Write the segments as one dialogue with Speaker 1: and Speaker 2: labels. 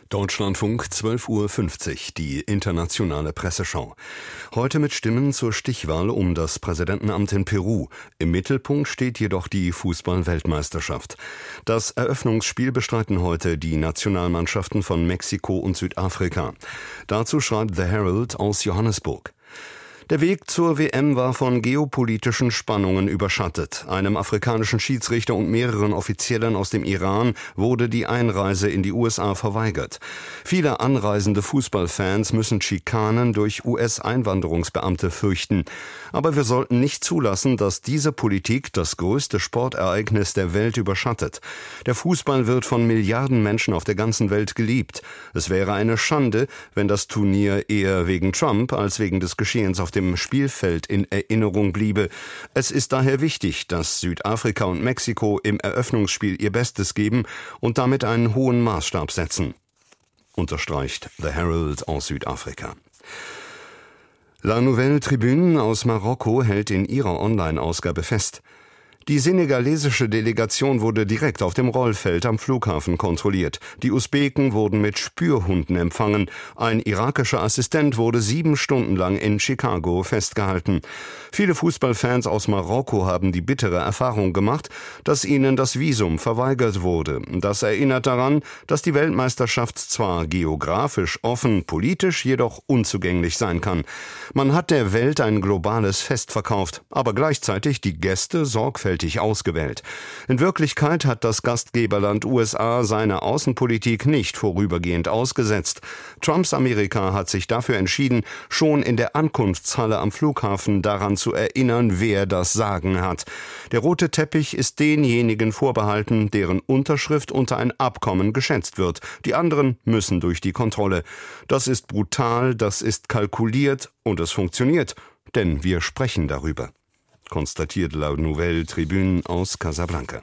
Speaker 1: Deutschlandfunk 12:50 Uhr, die internationale Presseschau. Heute mit Stimmen zur Stichwahl um das Präsidentenamt in Peru. Im Mittelpunkt steht jedoch die Fußball-Weltmeisterschaft. Das Eröffnungsspiel bestreiten heute die Nationalmannschaften von Mexiko und Südafrika. Dazu schreibt The Herald aus Johannesburg. Der Weg zur WM war von geopolitischen Spannungen überschattet. Einem afrikanischen Schiedsrichter und mehreren Offiziellen aus dem Iran wurde die Einreise in die USA verweigert. Viele anreisende Fußballfans müssen Schikanen durch US-Einwanderungsbeamte fürchten. Aber wir sollten nicht zulassen, dass diese Politik das größte Sportereignis der Welt überschattet. Der Fußball wird von Milliarden Menschen auf der ganzen Welt geliebt. Es wäre eine Schande, wenn das Turnier eher wegen Trump als wegen des Geschehens auf dem Spielfeld in Erinnerung bliebe. Es ist daher wichtig, dass Südafrika und Mexiko im Eröffnungsspiel ihr Bestes geben und damit einen hohen Maßstab setzen, unterstreicht The Herald aus Südafrika. La Nouvelle Tribune aus Marokko hält in ihrer Online-Ausgabe fest: Die senegalesische Delegation wurde direkt auf dem Rollfeld am Flughafen kontrolliert. Die Usbeken wurden mit Spürhunden empfangen. Ein irakischer Assistent wurde 7 Stunden lang in Chicago festgehalten. Viele Fußballfans aus Marokko haben die bittere Erfahrung gemacht, dass ihnen das Visum verweigert wurde. Das erinnert daran, dass die Weltmeisterschaft zwar geografisch offen, politisch jedoch unzugänglich sein kann. Man hat der Welt ein globales Fest verkauft, aber gleichzeitig die Gäste sorgfältig ausgewählt. In Wirklichkeit hat das Gastgeberland USA seine Außenpolitik nicht vorübergehend ausgesetzt. Trumps Amerika hat sich dafür entschieden, schon in der Ankunftshalle am Flughafen daran zu erinnern, wer das Sagen hat. Der rote Teppich ist denjenigen vorbehalten, deren Unterschrift unter ein Abkommen geschätzt wird. Die anderen müssen durch die Kontrolle. Das ist brutal, das ist kalkuliert und es funktioniert, denn wir sprechen darüber, konstatiert La Nouvelle Tribune aus Casablanca.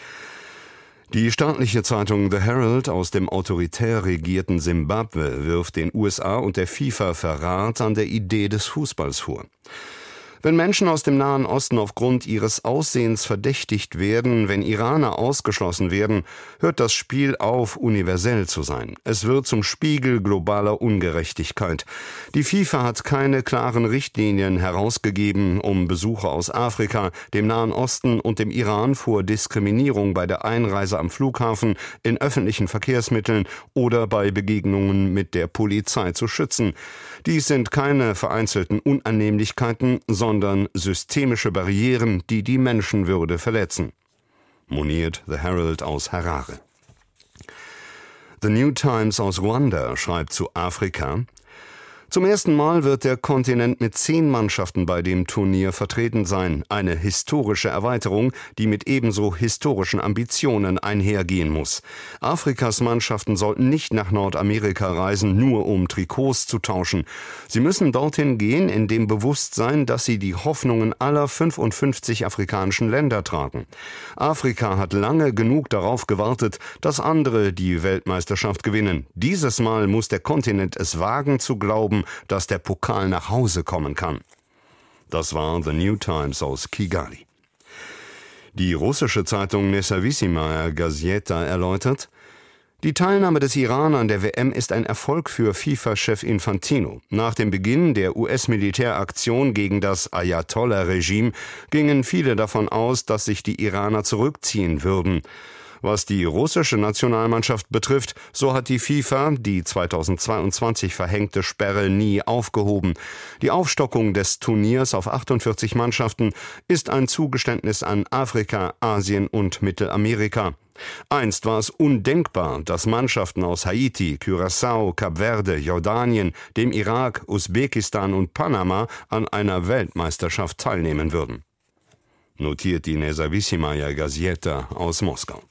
Speaker 1: Die staatliche Zeitung The Herald aus dem autoritär regierten Simbabwe wirft den USA und der FIFA Verrat an der Idee des Fußballs vor. Wenn Menschen aus dem Nahen Osten aufgrund ihres Aussehens verdächtigt werden, wenn Iraner ausgeschlossen werden, hört das Spiel auf, universell zu sein. Es wird zum Spiegel globaler Ungerechtigkeit. Die FIFA hat keine klaren Richtlinien herausgegeben, um Besucher aus Afrika, dem Nahen Osten und dem Iran vor Diskriminierung bei der Einreise am Flughafen, in öffentlichen Verkehrsmitteln oder bei Begegnungen mit der Polizei zu schützen. Dies sind keine vereinzelten Unannehmlichkeiten, sondern systemische Barrieren, die die Menschenwürde verletzen, moniert The Herald aus Harare. The New Times aus Ruanda schreibt zu Afrika: Zum ersten Mal wird der Kontinent mit 10 Mannschaften bei dem Turnier vertreten sein. Eine historische Erweiterung, die mit ebenso historischen Ambitionen einhergehen muss. Afrikas Mannschaften sollten nicht nach Nordamerika reisen, nur um Trikots zu tauschen. Sie müssen dorthin gehen in dem Bewusstsein, dass sie die Hoffnungen aller 55 afrikanischen Länder tragen. Afrika hat lange genug darauf gewartet, dass andere die Weltmeisterschaft gewinnen. Dieses Mal muss der Kontinent es wagen zu glauben, dass der Pokal nach Hause kommen kann. Das war The New Times aus Kigali. Die russische Zeitung Nezawissimaya Gazeta erläutert: Die Teilnahme des Iran an der WM ist ein Erfolg für FIFA-Chef Infantino. Nach dem Beginn der US-Militäraktion gegen das Ayatollah-Regime gingen viele davon aus, dass sich die Iraner zurückziehen würden. Was die russische Nationalmannschaft betrifft, so hat die FIFA die 2022 verhängte Sperre nie aufgehoben. Die Aufstockung des Turniers auf 48 Mannschaften ist ein Zugeständnis an Afrika, Asien und Mittelamerika. Einst war es undenkbar, dass Mannschaften aus Haiti, Curaçao, Kap Verde, Jordanien, dem Irak, Usbekistan und Panama an einer Weltmeisterschaft teilnehmen würden, notiert die Nezawissimaya Gazeta aus Moskau.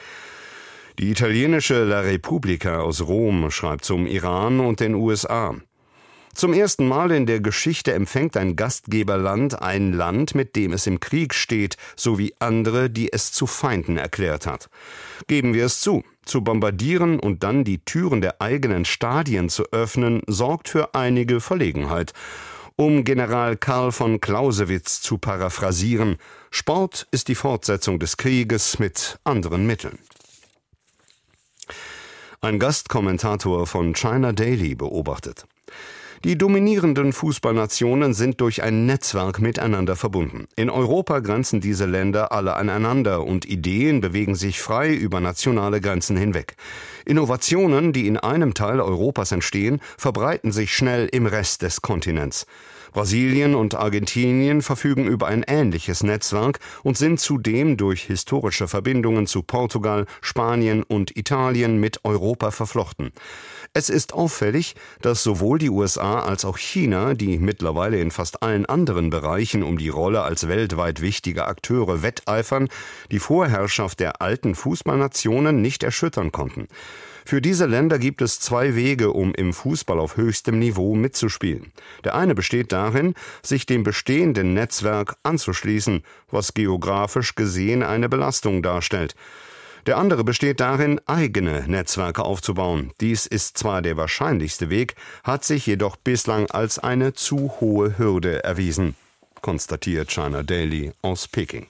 Speaker 1: Die italienische La Repubblica aus Rom schreibt zum Iran und den USA: Zum ersten Mal in der Geschichte empfängt ein Gastgeberland ein Land, mit dem es im Krieg steht, sowie andere, die es zu Feinden erklärt hat. Geben wir es zu bombardieren und dann die Türen der eigenen Stadien zu öffnen, sorgt für einige Verlegenheit. Um General Karl von Clausewitz zu paraphrasieren: Sport ist die Fortsetzung des Krieges mit anderen Mitteln. Ein Gastkommentator von China Daily beobachtet: Die dominierenden Fußballnationen sind durch ein Netzwerk miteinander verbunden. In Europa grenzen diese Länder alle aneinander und Ideen bewegen sich frei über nationale Grenzen hinweg. Innovationen, die in einem Teil Europas entstehen, verbreiten sich schnell im Rest des Kontinents. Brasilien und Argentinien verfügen über ein ähnliches Netzwerk und sind zudem durch historische Verbindungen zu Portugal, Spanien und Italien mit Europa verflochten. Es ist auffällig, dass sowohl die USA als auch China, die mittlerweile in fast allen anderen Bereichen um die Rolle als weltweit wichtige Akteure wetteifern, die Vorherrschaft der alten Fußballnationen nicht erschüttern konnten. Für diese Länder gibt es zwei Wege, um im Fußball auf höchstem Niveau mitzuspielen. Der eine besteht darin, sich dem bestehenden Netzwerk anzuschließen, was geografisch gesehen eine Belastung darstellt. Der andere besteht darin, eigene Netzwerke aufzubauen. Dies ist zwar der wahrscheinlichste Weg, hat sich jedoch bislang als eine zu hohe Hürde erwiesen, konstatiert China Daily aus Peking.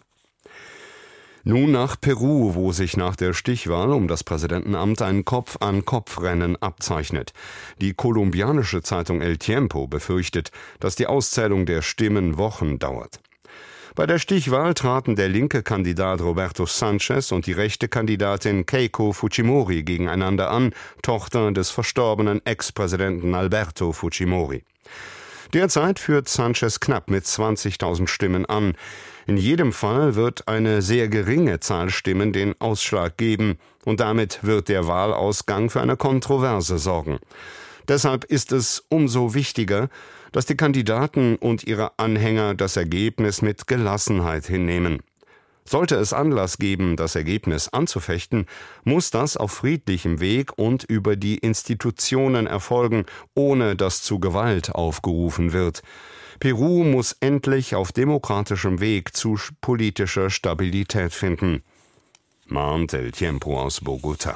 Speaker 1: Nun nach Peru, wo sich nach der Stichwahl um das Präsidentenamt ein Kopf-an-Kopf-Rennen abzeichnet. Die kolumbianische Zeitung El Tiempo befürchtet, dass die Auszählung der Stimmen Wochen dauert. Bei der Stichwahl traten der linke Kandidat Roberto Sanchez und die rechte Kandidatin Keiko Fujimori gegeneinander an, Tochter des verstorbenen Ex-Präsidenten Alberto Fujimori. Derzeit führt Sanchez knapp mit 20.000 Stimmen an. In jedem Fall wird eine sehr geringe Zahl Stimmen den Ausschlag geben und damit wird der Wahlausgang für eine Kontroverse sorgen. Deshalb ist es umso wichtiger, dass die Kandidaten und ihre Anhänger das Ergebnis mit Gelassenheit hinnehmen. Sollte es Anlass geben, das Ergebnis anzufechten, muss das auf friedlichem Weg und über die Institutionen erfolgen, ohne dass zu Gewalt aufgerufen wird. Peru muss endlich auf demokratischem Weg zu politischer Stabilität finden, mahnt El Tiempo aus Bogotá.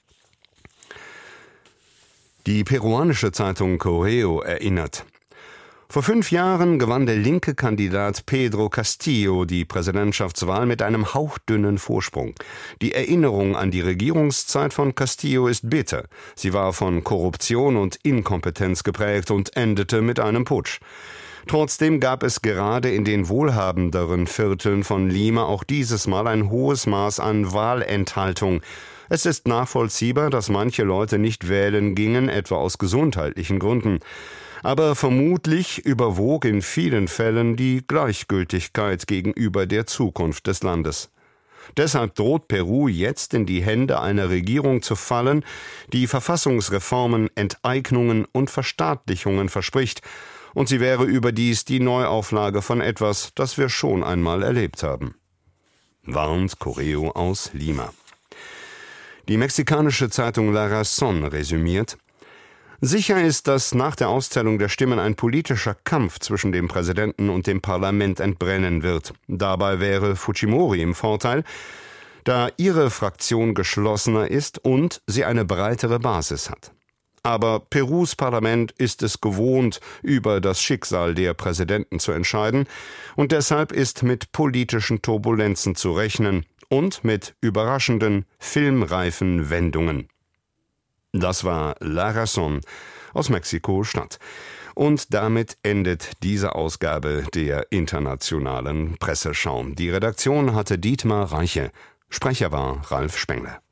Speaker 1: Die peruanische Zeitung Correo erinnert: Vor 5 Jahren gewann der linke Kandidat Pedro Castillo die Präsidentschaftswahl mit einem hauchdünnen Vorsprung. Die Erinnerung an die Regierungszeit von Castillo ist bitter. Sie war von Korruption und Inkompetenz geprägt und endete mit einem Putsch. Trotzdem gab es gerade in den wohlhabenderen Vierteln von Lima auch dieses Mal ein hohes Maß an Wahlenthaltung. Es ist nachvollziehbar, dass manche Leute nicht wählen gingen, etwa aus gesundheitlichen Gründen. Aber vermutlich überwog in vielen Fällen die Gleichgültigkeit gegenüber der Zukunft des Landes. Deshalb droht Peru jetzt in die Hände einer Regierung zu fallen, die Verfassungsreformen, Enteignungen und Verstaatlichungen verspricht, und sie wäre überdies die Neuauflage von etwas, das wir schon einmal erlebt haben, warnt Correo aus Lima. Die mexikanische Zeitung La Razón resümiert: Sicher ist, dass nach der Auszählung der Stimmen ein politischer Kampf zwischen dem Präsidenten und dem Parlament entbrennen wird. Dabei wäre Fujimori im Vorteil, da ihre Fraktion geschlossener ist und sie eine breitere Basis hat. Aber Perus Parlament ist es gewohnt, über das Schicksal der Präsidenten zu entscheiden, und deshalb ist mit politischen Turbulenzen zu rechnen und mit überraschenden, filmreifen Wendungen. Das war La Razón aus Mexiko-Stadt. Und damit endet diese Ausgabe der Internationalen Presseschau. Die Redaktion hatte Dietmar Reiche. Sprecher war Ralf Spengler.